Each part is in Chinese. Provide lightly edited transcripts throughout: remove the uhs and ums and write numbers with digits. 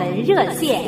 文热线。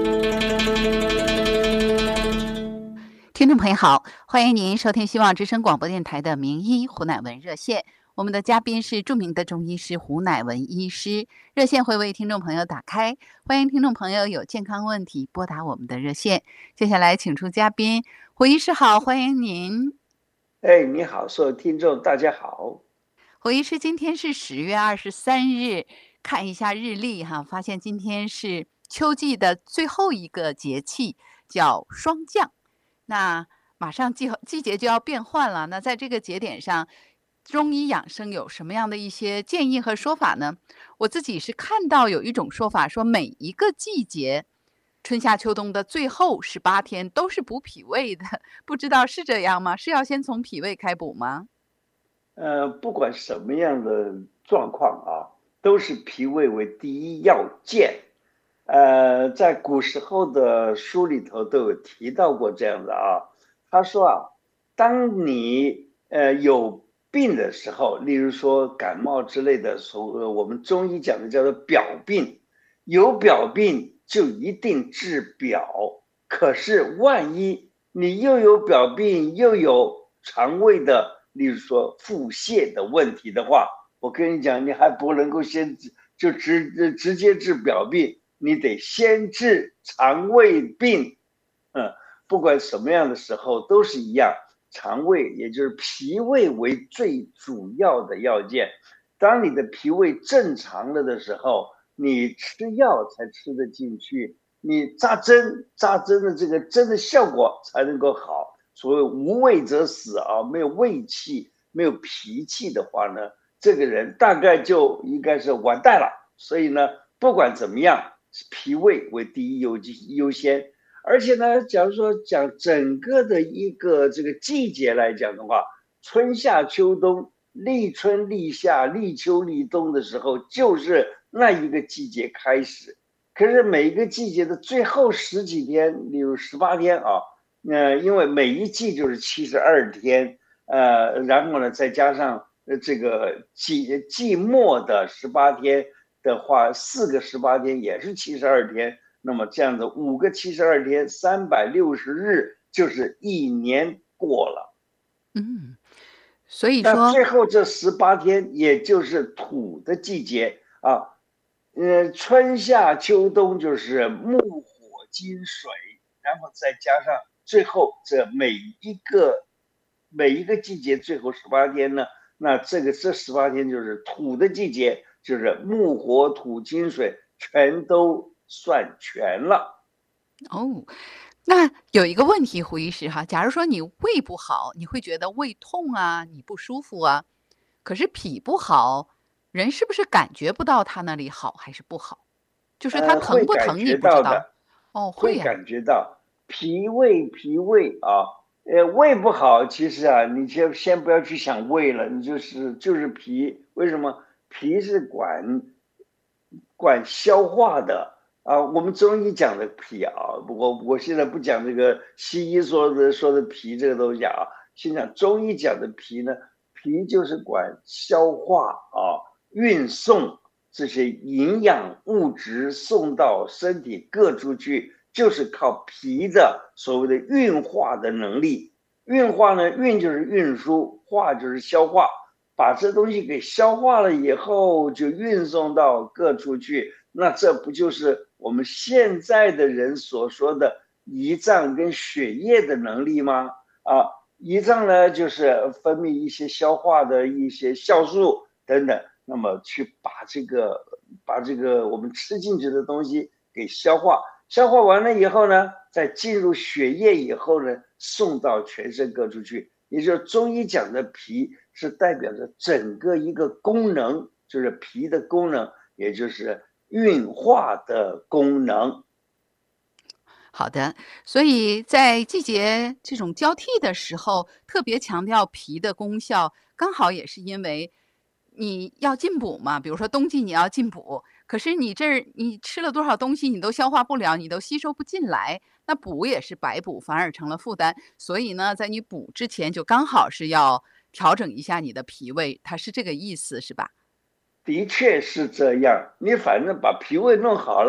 听众朋友好，欢迎您收听希望之声广播电台的名医胡乃文热线。我们的嘉宾是著名的中医师胡乃文医师，热线会为听众朋友打开，欢迎听众朋友有健康问题拨打我们的热线。接下来请出嘉宾，胡医师好，欢迎您。 你好，所有听众大家好。 胡医师，今天是10月23日，看一下日历哈，发现今天是秋季的最后一个节气，叫霜降。那马上季节就要变换了，那在这个节点上，中医养生有什么样的一些建议和说法呢？我自己是看到有一种说法，说每一个季节，春夏秋冬的最后18天都是补脾胃的，不知道是这样吗？是要先从脾胃开补吗？ 不管什么样的状况啊，都是脾胃为第一要件。在古时候的书里头都有提到过这样的啊。他说啊，当你有病的时候，例如说感冒之类的，我们中医讲的叫做表病，有表病就一定治表。可是万一你又有表病又有肠胃的，例如说腹泻的问题的话，我跟你讲，你还不能够直接治表病，你得先治肠胃病。不管什么样的时候都是一样，肠胃也就是脾胃为最主要的要件。当你的脾胃正常了的时候，你吃药才吃得进去，你扎针的这个针的效果才能够好。所谓无胃则死啊，没有胃气没有脾气的话呢，这个人大概就应该是完蛋了。所以呢，不管怎么样，脾胃为第一优先。而且呢，假如说讲整个的一个这个季节来讲的话，春夏秋冬，立春立夏立秋立冬的时候，就是那一个季节开始。可是每一个季节的最后10几天，例如18天啊，因为每一季就是72天，然后呢再加上这个季末的18天的话，4个18天也是72天。那么这样子5个72天360日就是1年过了。 所以说那最后这18天也就是土的季节啊。春夏秋冬就是木火金水，然后再加上最后这每一个季节最后18天呢，那这18天就是土的季节，就是木火土金水全都算全了。 那有一个问题，胡医师哈，假如说你胃不好，你会觉得胃痛啊，你不舒服啊，可是脾不好，人是不是感觉不到他那里好还是不好？就是他疼不疼你不知道。 会感觉到脾胃啊。胃不好，其实啊，你就先不要去想胃了，你就是脾。为什么？脾是管消化的啊。我们中医讲的脾啊，我现在不讲这个西医说的脾这个东西啊，先讲中医讲的脾呢。脾就是管消化啊，运送这些营养物质送到身体各处去，就是靠脾的所谓的运化的能力。运化呢，运就是运输，化就是消化，把这东西给消化了以后，就运送到各处去。那这不就是我们现在的人所说的胰脏跟血液的能力吗？胰脏呢，就是分泌一些消化的一些酵素等等，那么去把这个我们吃进去的东西给消化完了以后呢，再进入血液以后呢，送到全身各处去。也就是中医讲的脾是代表着整个一个功能，就是脾的功能，也就是运化的功能。 好的，所以在季节这种交替的时候，特别强调脾的功效，刚好也是因为你要进补嘛。比如说冬季你要进补，可是你吃了多少东西你都消化不了，你都吸收不进来，那补也是白补，反而成了负担。所以呢，在你补之前就刚好是要调整一下你的脾胃，它是这个意思是吧？ 的确是这样，你反正把脾胃弄好了，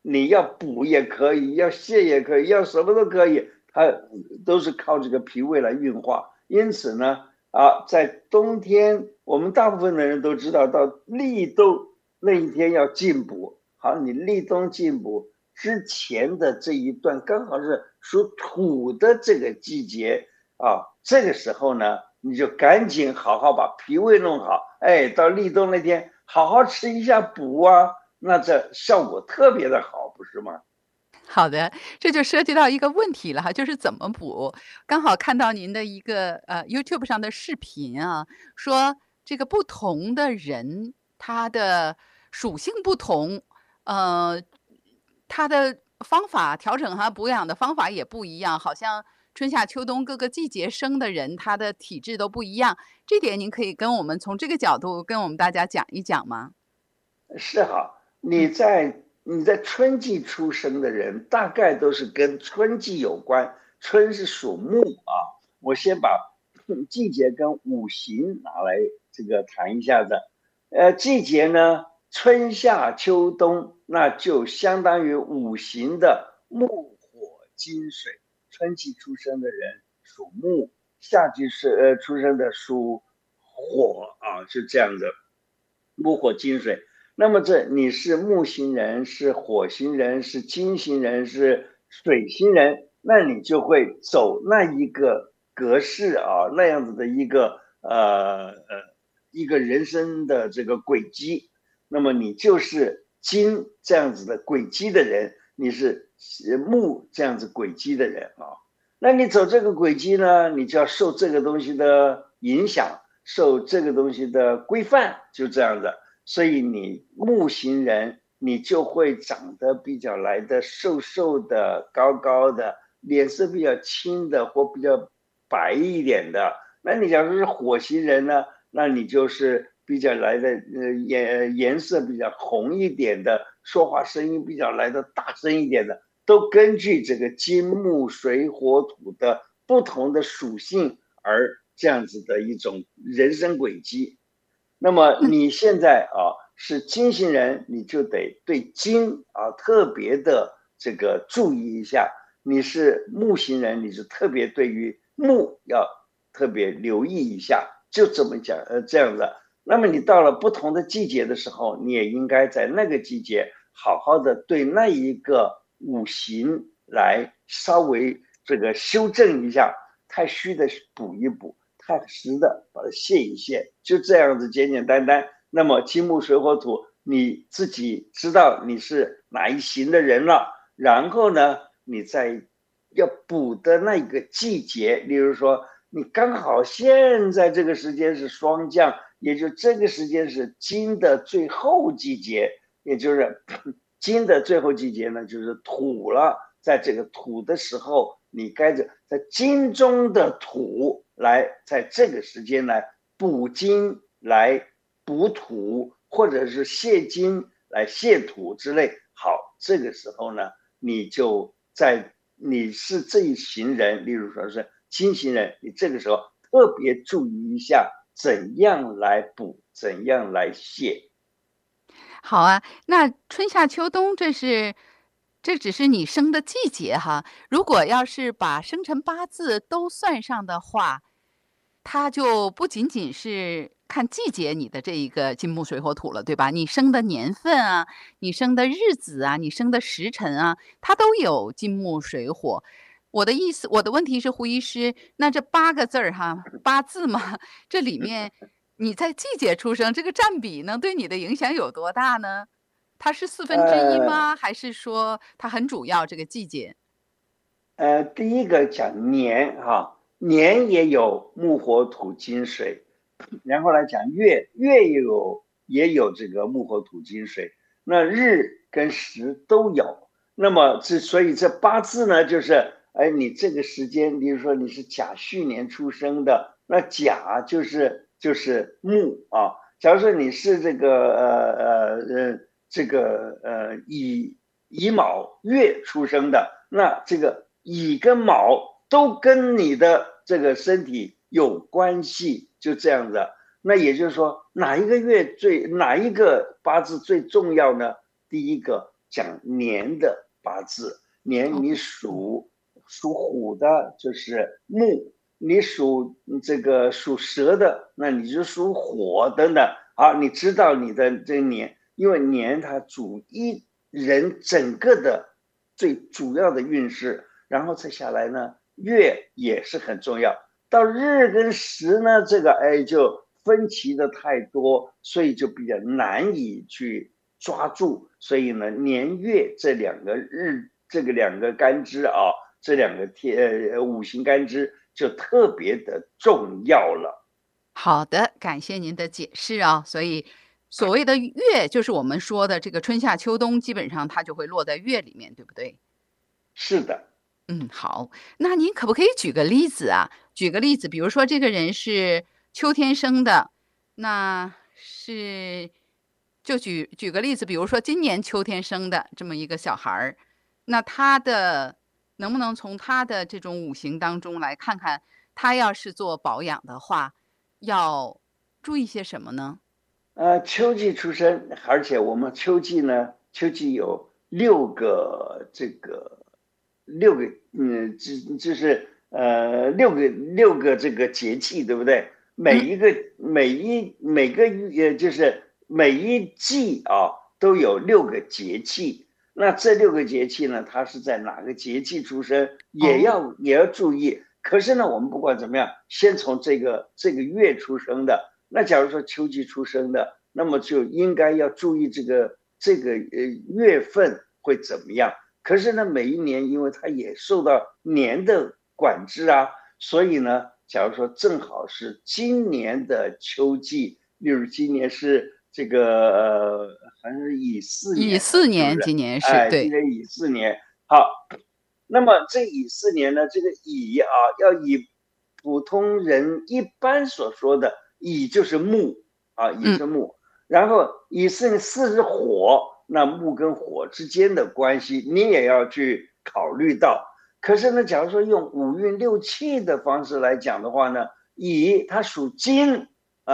你要补也可以，要泻也可以，要什么都可以，它都是靠这个脾胃来运化。因此呢，在冬天，我们大部分的人都知道，到立冬那一天要进补。好，你立冬进补之前的这一段，刚好是属土的这个季节这个时候呢，你就赶紧好好把脾胃弄好，到立冬那天好好吃一下补那这效果特别的好，不是吗？ 好的，这就涉及到一个问题了哈，就是怎么补。刚好看到您的一个YouTube 上的视频啊，说这个不同的人他的属性不同，呃，他的方法调整哈补养的方法也不一样，好像春夏秋冬各个季节生的人，他的体质都不一样。这点您可以跟我们从这个角度跟我们大家讲一讲吗？ 是好，你嗯在春季出生的人，大概都是跟春季有关。春是属木我先把季节跟五行拿来这个谈一下子。季节呢，春夏秋冬，那就相当于五行的木火金水。春季出生的人属木，夏季出生的属火是这样的，木火金水。那么你是木星人，是火星人，是金星人，是水星人，那你就会走那一个格式那样子的一个人生的这个轨迹。那么你就是金这样子的轨迹的人，你是木这样子轨迹的人那你走这个轨迹呢，你就要受这个东西的影响，受这个东西的规范，就这样的。所以你木型人，你就会长得比较来的瘦瘦的、高高的，脸色比较青的或比较白一点的。那你假如是火型人呢，那你就是比较来的颜色比较红一点的，说话声音比较来的大声一点的，都根据这个金木水火土的不同的属性而这样子的一种人生轨迹。那么嗯你现在是金星人，你就得对金特别的这个注意一下。你是木星人，你是特别对于木要特别留意一下，就这么讲这样子。那么你到了不同的季节的时候，你也应该在那个季节好好的对那一个五行来稍微这个修正一下，太虚的补一补，太实的把它卸一卸，就这样子简简单单。那么金木水火土，你自己知道你是哪一行的人了，然后呢，你在要补的那个季节，例如说你刚好现在这个时间是霜降，也就这个时间是金的最后季节，也就是金的最后季节呢，就是土了。在这个土的时候，你该在金中的土来，在这个时间来补金，来补土，或者是泻金来泻土之类。好，这个时候呢，你就在你是这一行人，例如说是金型人，你这个时候特别注意一下怎样来补，怎样来泻。 好啊，那春夏秋冬这只是你生的季节哈。如果要是把生辰八字都算上的话，它就不仅仅是看季节你的这一个金木水火土了，对吧？你生的年份啊，你生的日子啊，你生的时辰啊，它都有金木水火。我的问题是胡医师，那这8个字儿哈，八字嘛，这里面你在季节出生，这个占比能对你的影响有多大呢？它是1/4 呃， 吗？还是说它很主要这个季节？ 第一个讲年年也有木火土金水，然后来讲月，月也有这个木火土金水，那日跟时都有。那么所以这八字呢，就是你这个时间，比如说你是甲戌年出生的，那甲就是木假如说你是这个乙卯月出生的，那这个乙跟卯都跟你的这个身体有关系，就这样子。那也就是说，哪一个八字最重要呢？第一个讲年的八字，年你属虎的就是木，你属蛇的，那你就属火等等。好，你知道你的这年，因为年它主一人整个的最主要的运势，然后再下来呢，月也是很重要。到日跟时呢，这个就分歧的太多，所以就比较难以去抓住。所以呢，年月这两个干支啊，这两个五行干支就特别的重要了。 好的，感谢您的解释啊。所以所谓的月，就是我们说的这个春夏秋冬，基本上它就会落在月里面，对不对？ 是的。 好，那您可不可以举个例子啊？举个例子，比如说这个人是秋天生的，那是就举个例子，比如说今年秋天生的这么一个小孩儿，那能不能从他的这种五行当中来看看，他要是做保养的话，要注意些什么呢？ 秋季出生，而且我们秋季呢，秋季有六个，就是六个这个节气，对不对？每个就是每一季啊都有6个节气。那这6个节气呢，它是在哪个节气出生，也要注意。可是呢，我们不管怎么样，先从这个月出生的。那假如说秋季出生的，那么就应该要注意这个月份会怎么样。可是呢，每一年因为它也受到年的管制啊，所以呢，假如说正好是今年的秋季，例如今年是这个好像是乙巳年， 乙巳年，今年是对， 今年乙巳年。好，那么这乙巳年呢，这个乙啊，要以普通人一般所说的乙就是木啊，乙是木，然后乙巳是火，那木跟火之间的关系你也要去考虑到。可是呢，假如说用五运六气的方式来讲的话呢，乙它属金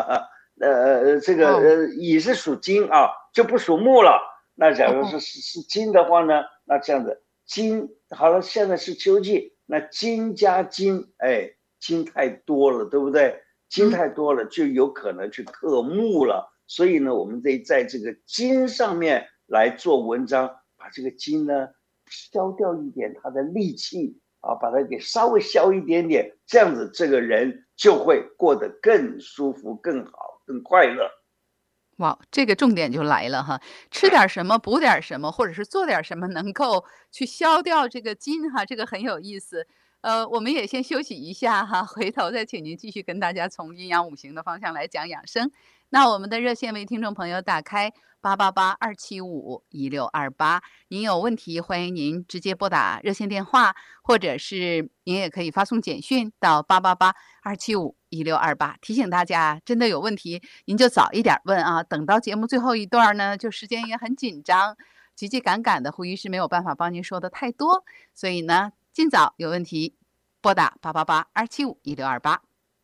乙是属金啊，就不属木了。那假如说是金的话呢，那这样子金好了，现在是秋季，那金加金，金太多了，对不对？金太多了就有可能去克木了。所以呢，我们得在这个金上面来做文章，把这个金呢消掉一点它的戾气啊，把它给稍微消一点点，这样子这个人就会过得更舒服、更好、更快乐。 哇，这个重点就来了哈，吃点什么补点什么，或者是做点什么能够去消掉这个筋哈，这个很有意思。我们也先休息一下哈，回头再请您继续跟大家从阴阳五行的方向来讲养生。那我们的热线为听众朋友打开888-275-1628，您有问题欢迎您直接拨打热线电话，或者是您也可以发送简讯到888-275-1628。提醒大家，真的有问题您就早一点问啊，等到节目最后一段呢，就时间也很紧张，急急赶赶的，胡医师没有办法帮您说的太多，所以呢，尽早有问题拨打888-275-1628。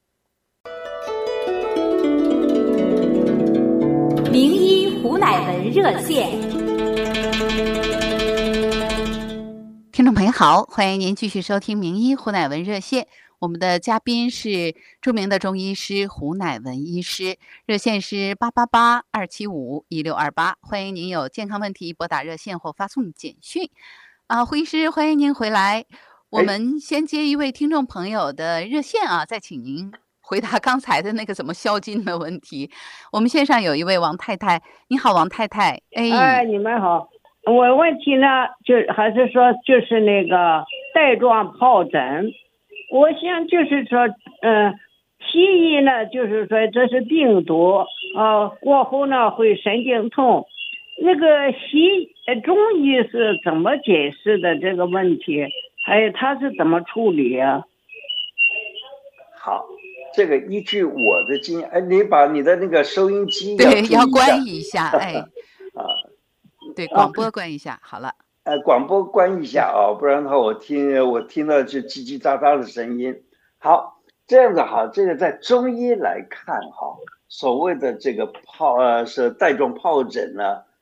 名医胡乃文热线。 听众朋友好，欢迎您继续收听名医胡乃文热线。我们的嘉宾是著名的中医师胡乃文医师，热线是888-275-1628，欢迎您有健康问题拨打热线或发送简讯。胡医师，欢迎您回来。我们先接一位听众朋友的热线啊，再请您回答刚才的那个怎么消筋的问题。我们线上有一位王太太，你好，王太太。 你们好。我问题呢，还是说就是那个带状疱疹。我想就是说，西医呢就是说这是病毒，过后呢会神经痛。那个中医是怎么解释的这个问题？还有他是怎么处理啊？ 好，这个依据我的经验，你把你的那个收音机要关一下，对，广播关一下，好了。 广播关一下啊，不然的话我听到就叽叽喳喳的声音。好，这样子好，这个在中医来看哈，所谓的这个是带状疱疹呢，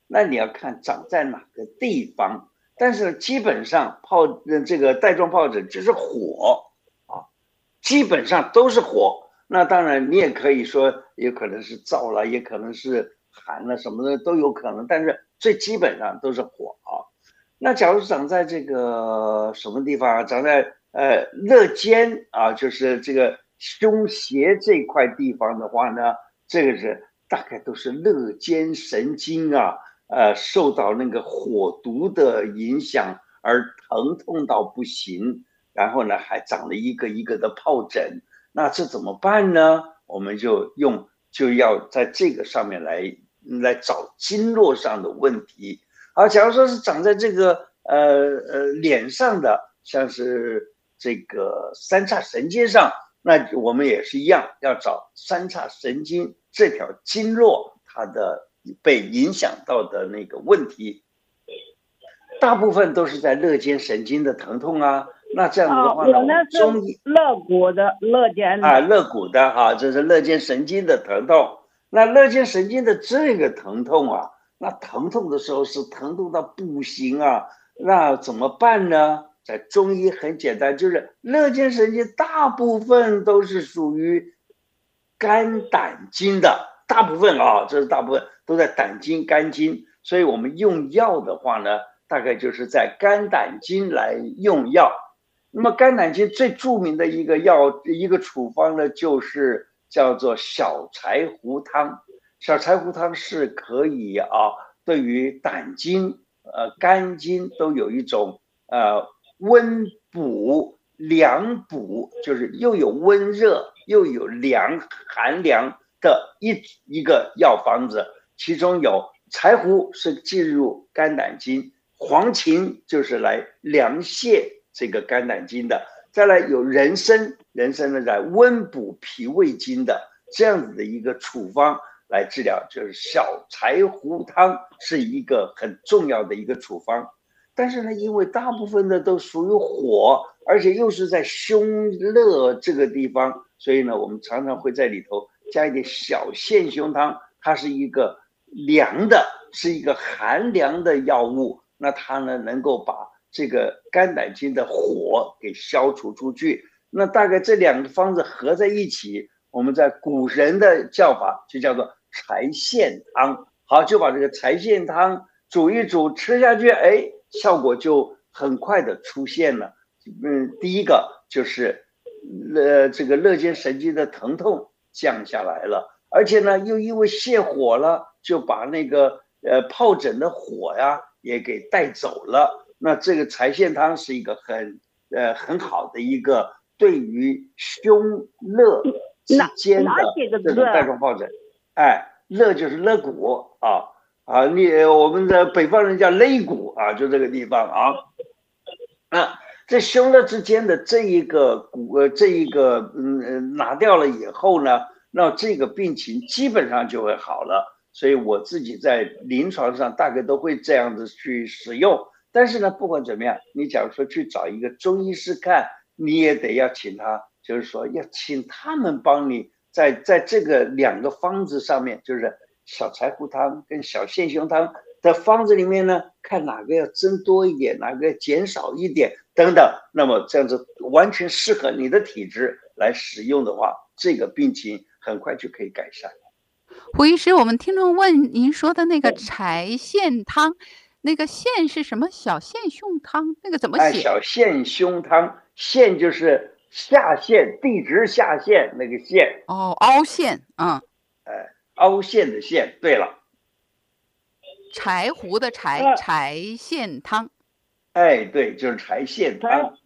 那你要看长在哪个地方。但是基本上这个带状疱疹就是火啊，基本上都是火。那当然你也可以说有可能是燥了，也可能是寒了，什么的都有可能，但是最基本上都是火啊。那假如长在这个什么地方，长在肋间啊，就是这个胸胁这块地方的话呢，这个是大概都是肋间神经啊，受到那个火毒的影响而疼痛到不行，然后呢还长了一个一个的疱疹，那这怎么办呢？我们就要在这个上面来找经络上的问题。好，假如说是长在这个脸上的，像是这个三叉神经上，那我们也是一样，要找三叉神经这条经络它的被影响到的那个问题。大部分都是在肋间神经的疼痛啊。那这样子的话呢， 我那是肋骨的肋间的肋骨的哈，这是肋间神经的疼痛。那肋间神经的这个疼痛啊，那疼痛的时候是疼痛到不行啊，那怎么办呢？在中医很简单，就是肋间神经大部分都是属于肝胆经的，大部分啊，这是大部分都在胆经、肝经，所以我们用药的话呢，大概就是在肝胆经来用药。那么肝胆经最著名的一个处方呢，就是叫做小柴胡汤。小柴胡汤是可以对于胆经、肝经都有一种温补、凉补，就是又有温热又有寒凉的一个药方子。其中有柴胡是进入肝胆经，黄芩就是来凉泻这个肝胆经的，再来有人参呢在温补脾胃经的，这样子的一个处方来治疗，就是小柴胡汤是一个很重要的一个处方。但是呢，因为大部分的都属于火，而且又是在胸肋这个地方，所以呢，我们常常会在里头加一点小陷胸汤，它是一个凉的，是一个寒凉的药物，那它呢能够把这个肝胆经的火给消除出去。那大概这两个方子合在一起，我们在古人的叫法就叫做柴陷汤。好，就把这个柴陷汤煮一煮，吃下去，效果就很快的出现了。第一个就是这个肋间神经的疼痛降下来了，而且呢又因为泻火了，就把那个疱疹的火呀也给带走了。那这个柴陷汤是一个很好的一个对于胸肋之间的这种带状疱疹。肋就是肋骨我们的北方人叫肋骨啊，就这个地方啊。这胸肋之间的这一个拿掉了以后呢，那这个病情基本上就会好了。所以我自己在临床上大概都会这样子去使用。但是呢，不管怎么样，你假如说去找一个中医师看，你也得要请他，就是说要请他们帮你在这个两个方子上面，就是小柴胡汤跟小陷胸汤的方子里面呢，看哪个要增多一点，哪个要减少一点等等。那么这样子完全适合你的体质来使用的话，这个病情很快就可以改善。 胡医师，我们听众问您说的那个柴陷汤，那个陷是什么？小陷胸汤那个怎么写？ 小陷胸汤，陷就是下陷，地直下陷那个陷。 凹陷， 凹陷的陷。对了， 柴胡的柴陷汤。 对，就是柴陷汤。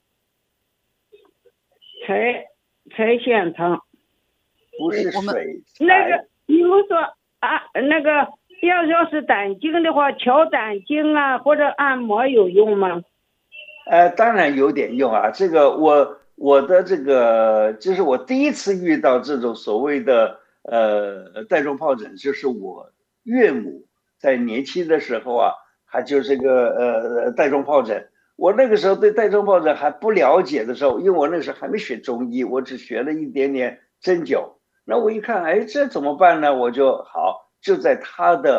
柴陷汤不是水。 那个你们说那个要是胆经的话，调胆经啊或者按摩有用吗？ 当然有点用啊。这个我的这个就是我第一次遇到这种所谓的带状疱疹，就是我岳母在年轻的时候还就这个带状疱疹。我那个时候对带状疱疹还不了解的时候，因为我那时候还没学中医，我只学了一点点针灸。那我一看，这怎么办呢？我就在他的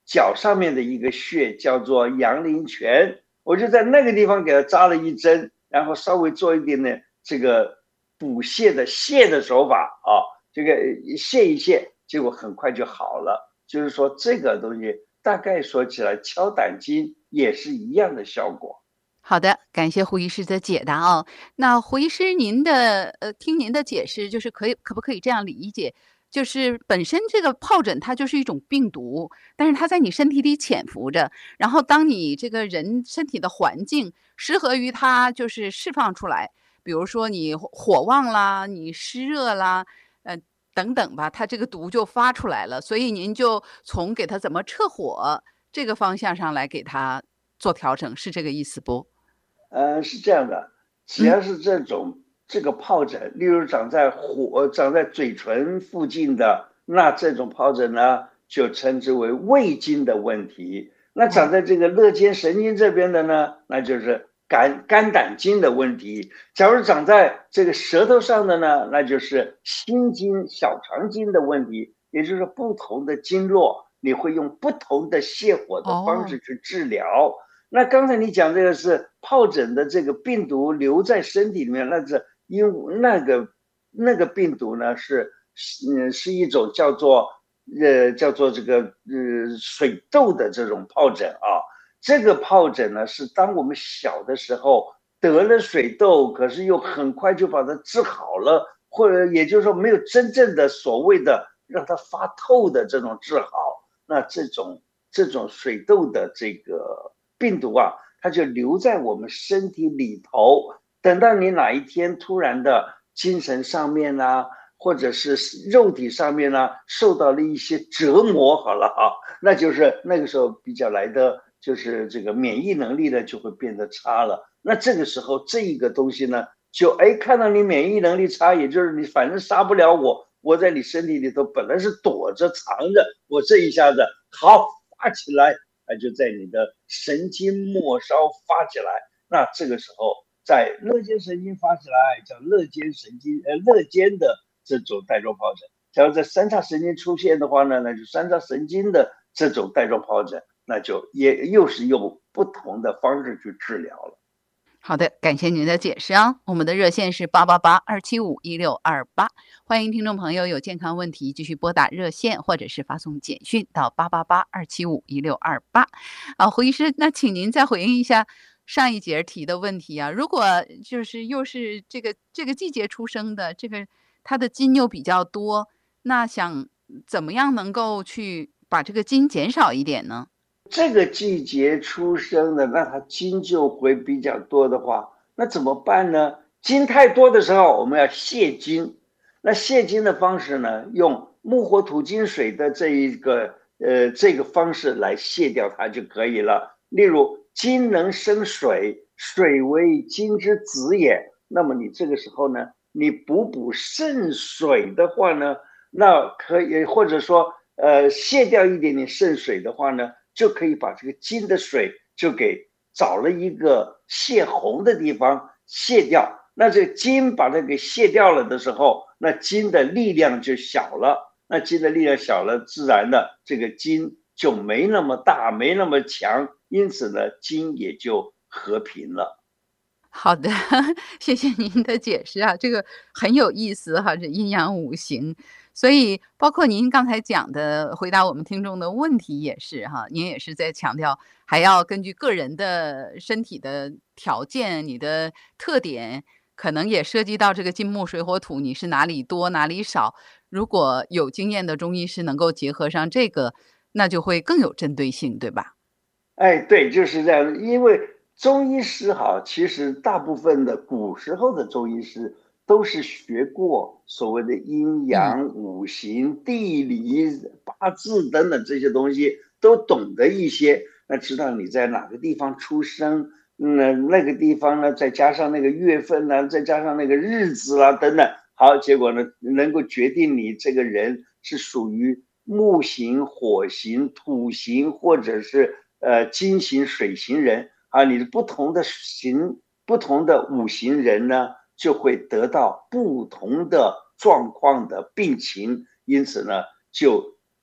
脚上面的一个穴叫做阳陵泉，我就在那个地方给他扎了一针，然后稍微做一点点这个补泻的手法啊，这个泻一泻，结果很快就好了。就是说这个东西大概说起来，敲胆经也是一样的效果。 好的，感谢胡医师的解答哦。那胡医师，听您的解释，就是可不可以这样理解？就是本身这个疱疹它就是一种病毒，但是它在你身体里潜伏着，然后当你这个人身体的环境适合于它，就是释放出来，比如说你火旺啦，你湿热啦，等等吧，它这个毒就发出来了。所以您就从给它怎么撤火这个方向上来给它做调整，是这个意思不？ 是这样的，只要是这个疱疹，例如长在嘴唇附近的，那这种疱疹呢，就称之为胃经的问题。那长在这个肋间神经这边的呢，那就是肝胆经的问题。假如长在这个舌头上的呢，那就是心经、小肠经的问题。也就是不同的经络，你会用不同的泻火的方式去治疗。那刚才你讲这个是疱疹的这个病毒留在身体里面，那是因为那个病毒呢是一种叫做这个水痘的这种疱疹啊。这个疱疹呢是当我们小的时候得了水痘，可是又很快就把它治好了，或者也就是说没有真正的所谓的让它发透的这种治好。那这种水痘的这个病毒啊，它就留在我们身体里头，等到你哪一天突然的精神上面啊，或者是肉体上面啊，受到了一些折磨，好了啊，那就是那个时候比较来的，就是这个免疫能力呢就会变得差了。那这个时候这一个东西呢，就看到你免疫能力差，也就是你反正杀不了我在你身体里头本来是躲着藏着，我这一下子好发起来，它就在你的神经末梢发起来。那这个时候在肋间神经发起来，叫肋间的这种带状疱疹。假如在三叉神经出现的话呢，那就三叉神经的这种带状疱疹，那就又是用不同的方式去治疗了。 好的，感谢您的解释啊。我们的热线是888-275-1628，欢迎听众朋友有健康问题继续拨打热线，或者是发送简讯到888-275-1628。胡医师，那请您再回应一下上一节提的问题啊。如果就是又是这个季节出生的，它的筋又比较多，那想怎么样能够去把这个筋减少一点呢？ 这个季节出生的，那它筋就会比较多的话，那怎么办呢？筋太多的时候，我们要泻筋。那泻筋的方式呢，用木火土金水的这个方式来泻掉它就可以了。例如，筋能生水，水为筋之子也。那么你这个时候呢，你补肾水的话呢，那可以，或者说泻掉一点点肾水的话呢，就可以把这个筋的水就给找了一个泄洪的地方泻掉。那这个筋把它给泻掉了的时候，那筋的力量就小了。那筋的力量小了，自然的这个筋就没那么大，没那么强，因此呢，筋也就和平了。 好的，谢谢您的解释啊，这个很有意思哈，这阴阳五行。所以包括您刚才讲的回答我们听众的问题也是哈，您也是在强调还要根据个人的身体的条件，你的特点，可能也涉及到这个金木水火土，你是哪里多哪里少。如果有经验的中医师能够结合上这个，那就会更有针对性，对吧？ 对，就是这样。因为中医师其实大部分的古时候的中医师都是学过所谓的阴阳、五行、地理、八字等等这些东西，都懂得一些。那知道你在哪个地方出生，那个地方呢，再加上那个月份呢，再加上那个日子啦等等，好，结果呢，能够决定你这个人是属于木型、火型、土型，或者是金型、水型人啊。你的不同的五行人呢，就会得到不同的状况的病情，因此呢，就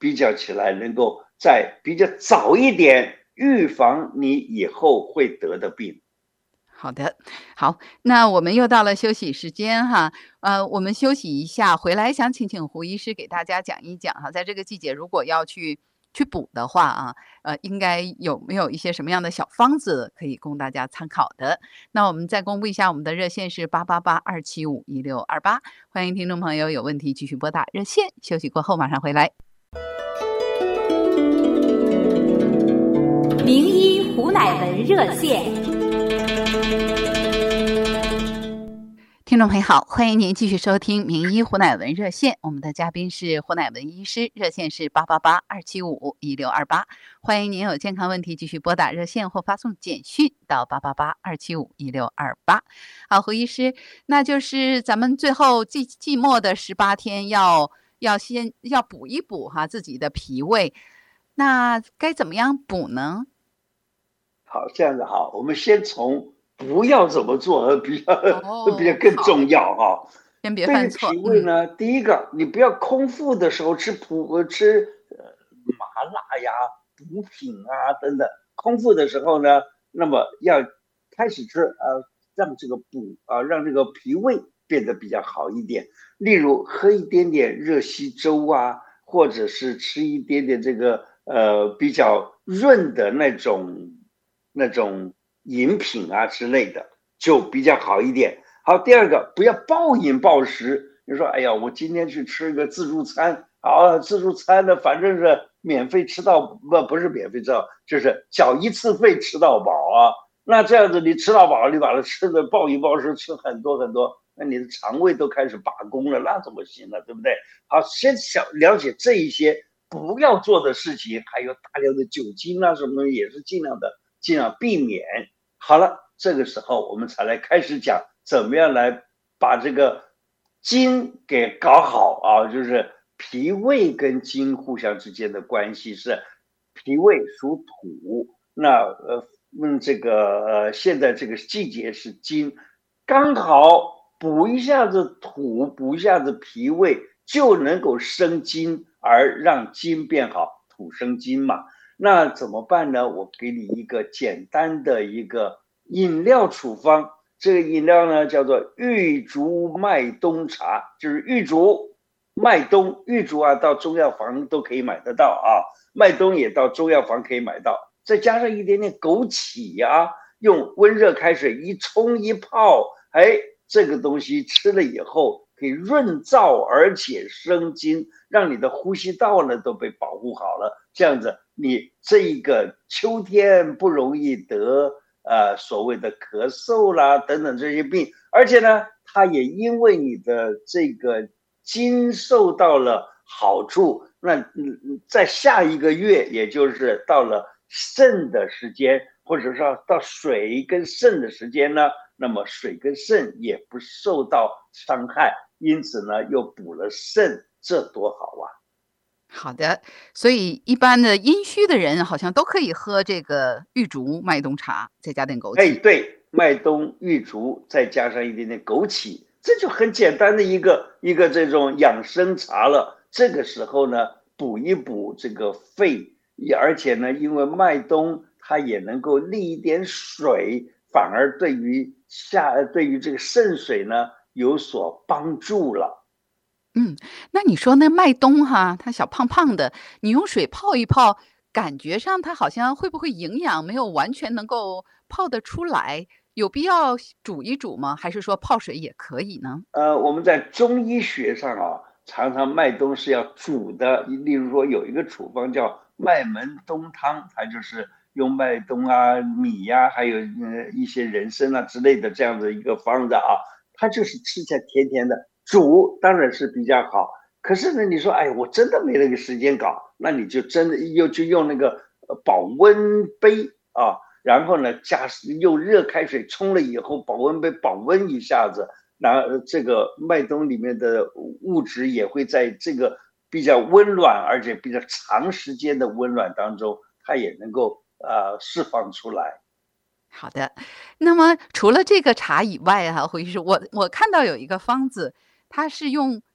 比较起来，能够在比较早一点预防你以后会得的病。 好的，好，那我们又到了休息时间哈，我们休息一下，回来想请胡医师给大家讲一讲哈，在这个季节如果要去补的话啊，应该有没有一些什么样的小方子可以供大家参考的？那我们再公布一下，我们的热线是888-275-1628，欢迎听众朋友有问题继续拨打热线，休息过后马上回来。 名医胡乃文热线。 听众朋友好，欢迎您继续收听名医胡乃文热线，我们的嘉宾是胡乃文医师，热线是888-275-1628，欢迎您有健康问题继续拨打热线或发送简讯到888-275-1628。好，胡医师，那就是咱们最后季末的18天要先补一补哈自己的脾胃，那该怎么样补呢？ 好，这样子好，我们先从不要怎么做比较更重要哈。 先别犯错。 对于脾胃呢，第一个，你不要空腹的时候吃麻辣呀、补品啊等等。空腹的时候呢，那么要开始吃让这个让这个脾胃变得比较好一点。例如喝一点点热稀粥啊，或者是吃一点点这个比较润的那种饮品啊之类的，就比较好一点。好，第二个，不要暴饮暴食。你说，哎呀，我今天去吃个自助餐，自助餐呢，反正是免费吃到，不是免费吃到，就是缴一次费吃到饱啊。那这样子你吃到饱，你把它吃的暴饮暴食，吃很多很多，那你的肠胃都开始罢工了，那怎么行呢？对不对？好，先了解这一些不要做的事情，还有大量的酒精啊什么东西，也是尽量避免。好了，这个时候我们才来开始讲怎么样来把这个筋给搞好啊，就是脾胃跟筋互相之间的关系是脾胃属土，那现在这个季节是金，刚好补一下子土，补一下子脾胃，就能够生金，而让筋变好，土生金嘛。那怎么办呢？我给你一个简单的一个饮料处方，这个饮料呢叫做玉竹麦冬茶，就是玉竹、麦冬、玉竹啊，到中药房都可以买得到啊，麦冬也到中药房可以买到，再加上一点点枸杞啊，用温热开水一冲一泡，这个东西吃了以后可以润燥而且生津，让你的呼吸道呢都被保护好了，这样子你这一个秋天不容易得所谓的咳嗽啦等等这些病，而且呢它也因为你的这个筋受到了好处，那在下一个月也就是到了肾的时间，或者说到水跟肾的时间呢，那么水跟肾也不受到伤害，因此呢又补了肾，这多好啊。 好的，所以一般的阴虚的人好像都可以喝这个玉竹麦冬茶，再加点枸杞。 对，麦冬、玉竹再加上一点点枸杞，这就很简单的一个这种养生茶了。这个时候呢，补一补这个肺，而且呢，因为麦冬它也能够利一点水，反而对于这个肾水呢有所帮助了。 那你说那麦冬哈，它小胖胖的，你用水泡一泡，感觉上它好像会不会营养没有完全能够泡得出来？有必要煮一煮吗？还是说泡水也可以呢？ 我们在中医学上啊，常常麦冬是要煮的。例如说有一个处方叫麦门冬汤，它就是用麦冬啊、米呀、还有一些人参啊之类的这样的一个方子啊，它就是吃起来甜甜的。煮当然是比较好，可是呢，你说我真的没那个时间搞，那你就真的就用那个保温杯啊，然后呢用热开水冲了以后，保温杯保温一下子，然后这个麦冬里面的物质也会在这个比较温暖而且比较长时间的温暖当中，它也能够释放出来。 好的，那么除了这个茶以外哈，胡医师，我看到有一个方子，它是用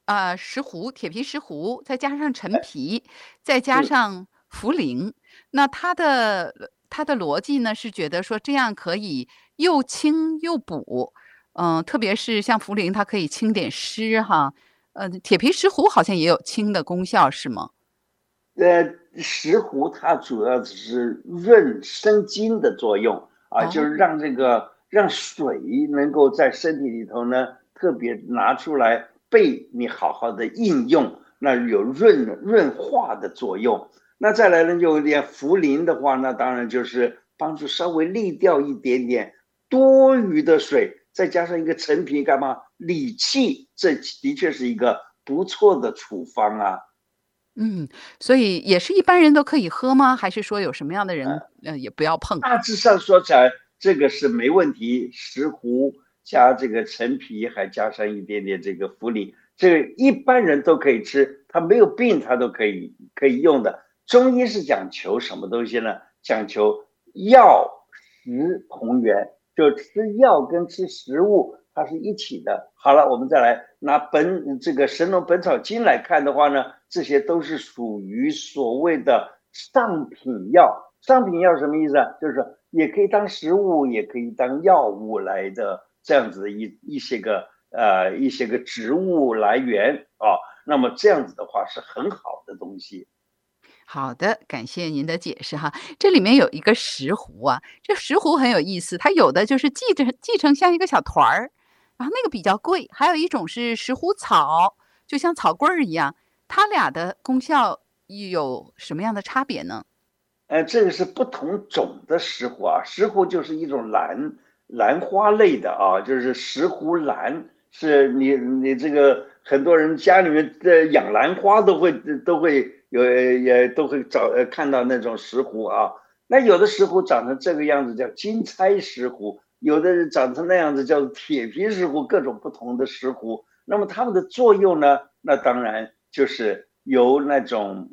石斛，铁皮石斛，再加上陈皮，再加是上茯苓。那它的逻辑呢，是觉得说这样可以又清又补。特别是像茯苓，它可以清点湿哈。铁皮石斛好像也有清的功效，是吗？ 石斛它主要只是润生津的作用啊，就是让水能够在身体里头呢，特别拿出来被你好好的应用，那有润化的作用。那再来呢，就有点茯苓的话，那当然就是帮助稍微沥掉一点点多余的水，再加上一个陈皮干嘛理气，这的确是一个不错的处方啊。 所以也是一般人都可以喝吗？还是说有什么样的人也不要碰？ 大致上说起来，这个是没问题。石斛加这个陈皮，还加上一点点这个茯苓，这个一般人都可以吃，他没有病他都可以用的。中医是讲求什么东西呢？讲求药食同源，就吃药跟吃食物它是一起的。好了，我们再来拿这个《神农本草经》来看的话呢，这些都是属于所谓的上品药。上品药什么意思啊？就是说也可以当食物，也可以当药物来的这样子的一些个植物来源啊。那么这样子的话是很好的东西。 好的，感谢您的解释哈。这里面有一个石斛啊，这石斛很有意思，它有的就是系成像一个小团儿，然后那个比较贵，还有一种是石斛草，就像草棍儿一样，它俩的功效有什么样的差别呢？ 这个是不同种的石斛啊，石斛就是一种兰花类的啊，就是石斛兰，是你这个很多人家里面的养兰花都会也都会看到那种石斛啊。那有的石斛长成这个样子叫金钗石斛，有的长成那样子叫铁皮石斛，各种不同的石斛。那么它们的作用呢，那当然就是由那种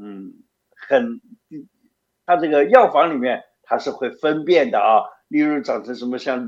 它这个药房里面它是会分辨的啊，例如长成什么像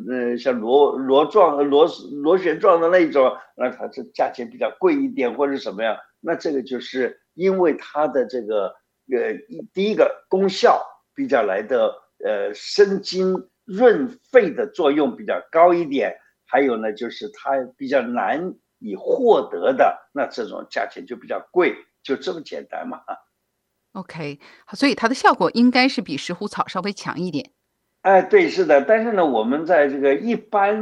螺旋状的那种，那它这价钱比较贵一点或者什么样，那这个就是因为它的这个第一个功效比较来的生津润肺的作用比较高一点，还有呢就是它比较难以获得的，那这种价钱就比较贵，就这么简单嘛。 OK，所以它的效果应该是比石斛草稍微强一点。 对，是的，但是呢，我们在这个一般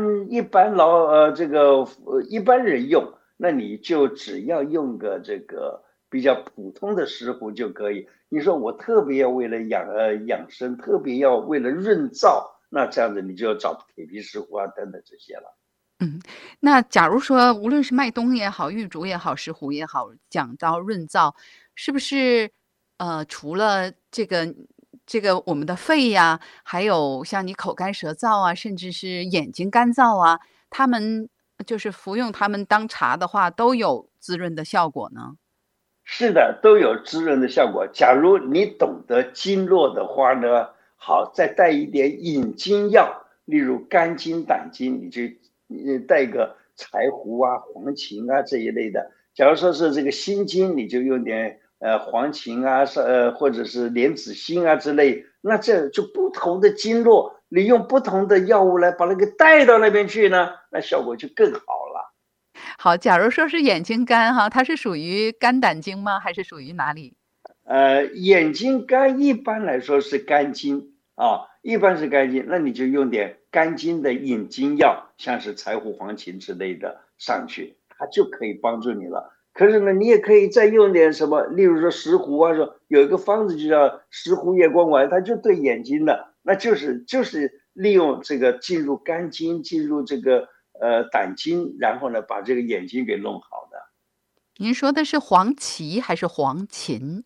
人用，那你就只要用个这个比较普通的石斛就可以。你说我特别要为了养生，特别要为了润燥，那这样子你就要找铁皮石斛啊等等这些了。 那假如说无论是麦冬也好，玉竹也好，石斛也好，讲到润燥，是不是除了这个我们的肺呀，还有像你口干舌燥啊，甚至是眼睛干燥啊，他们就是服用它们当茶的话，都有滋润的效果呢？ 是的，都有滋润的效果。假如你懂得经络的话呢，好，再带一点引经药，例如肝经、胆经，你就带个柴胡啊、黄芩啊这一类的。假如说是这个心经，你就用点黄芩啊，或者是莲子心啊之类。那这就不同的经络，你用不同的药物来把它给带到那边去呢，那效果就更好了。 好，假如说是眼睛干哈，它是属于肝胆经吗？还是属于哪里？ 眼睛干一般来说是肝经啊，一般是肝经，那你就用点肝经的引经药，像是柴胡、黄芩之类的上去，它就可以帮助你了。可是呢，你也可以再用点什么，例如说石斛啊，说有一个方子就叫石斛叶光丸，它就对眼睛的，那就是利用这个进入肝经，进入这个胆经，然后呢把这个眼睛给弄好的。 您说的是黄芪还是黄芩？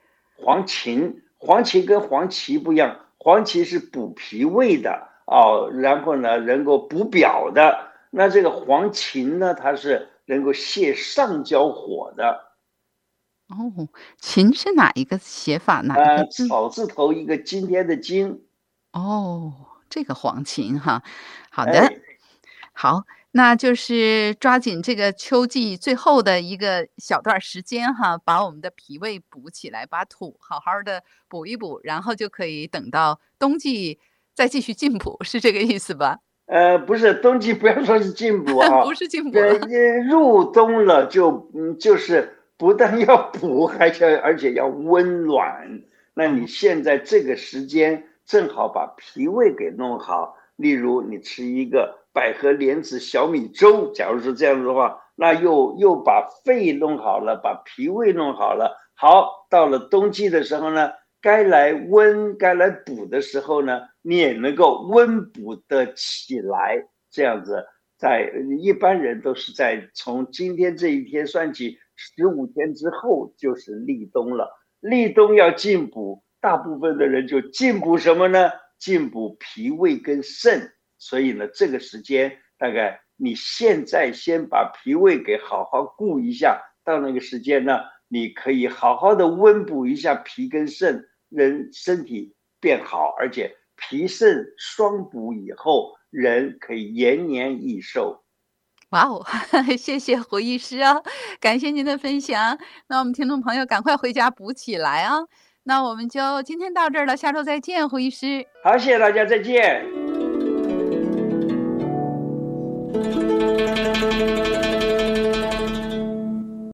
黄芪跟黄芪不一样，黄芪是补脾胃的哦，然后呢能够补表的。那这个黄芪呢，它是能够泻上焦火的。 哦，芩是哪一个写法？哪一个字？ 草字头一个今天的今。 哦，这个黄芩哈，好的， 哎， 好。 那就是抓紧这个秋季最后的一个小段时间哈，把我们的脾胃补起来，把土好好的补一补，然后就可以等到冬季再继续进补，是这个意思吧？ 不是冬季，不要说是进补啊， 不是进补了。 入冬了就是不但要补，而且要温暖。那你现在这个时间正好把脾胃给弄好，例如你吃一个百合莲子小米粥，假如是这样子的话，那又把肺弄好了，把脾胃弄好了。好，到了冬季的时候呢，该来补的时候呢，你也能够温补得起来。这样子，一般人都是在从今天这一天算起15天之后就是立冬了。立冬要进补，大部分的人就进补什么呢？进补脾胃跟肾。所以呢，这个时间大概你现在先把脾胃给好好顾一下，到那个时间呢，你可以好好的温补一下脾跟肾，人身体变好，而且脾肾双补以后，人可以延年益寿。 哇哦，谢谢胡医师啊，感谢您的分享。那我们听众朋友赶快回家补起来啊！那我们就今天到这儿了，下周再见，胡医师。 好，谢谢大家，再见。